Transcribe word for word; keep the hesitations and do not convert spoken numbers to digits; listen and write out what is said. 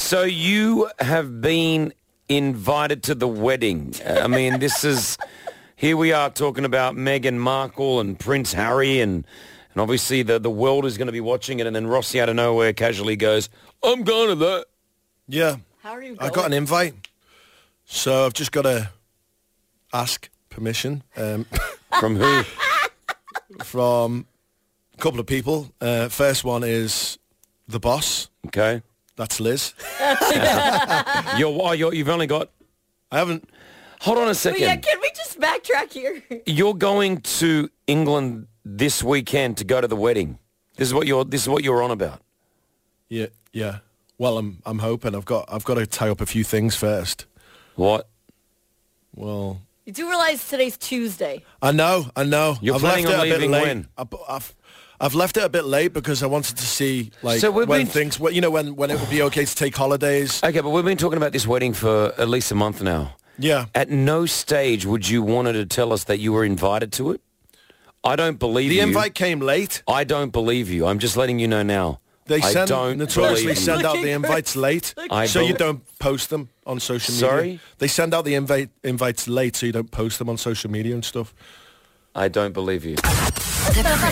So you have been invited to the wedding. I mean, this is... Here we are talking about Meghan Markle and Prince Harry, and and obviously the, the world is going to be watching it, and then Rossi out of nowhere casually goes, I'm going to that. Yeah. How are you I going? got an invite, so I've just got to ask permission. Um, From who? from a couple of people. Uh, first one is the boss. Okay. That's Liz. You're, oh, you're, you've only got... I haven't... Hold on a Oh, second. yeah, can we just backtrack here? You're going to England this weekend to go to the wedding. This is what you're. This is what you're on about. Yeah, yeah. Well, I'm I'm hoping. I've got I've got to tie up a few things first. What? Well, You do realize today's Tuesday. I know, I know. You're I've planning left on it a bit leaving late. when? I've, I've I've left it a bit late because I wanted to see like So we've when been- things. Well, you know, when when it would be okay to take holidays. Okay, but we've been talking about this wedding for at least a month now. Yeah. At no stage would you wanted to tell us that you were invited to it. I don't believe The you. invite came late. I don't believe you. I'm just letting you know now. They I send don't notoriously believe you. send out Look the at invites Chris. late, Look I so you bel- don't post them on social media. Sorry? They send out the invite invites late, so you don't post them on social media and stuff. I don't believe you. The Chris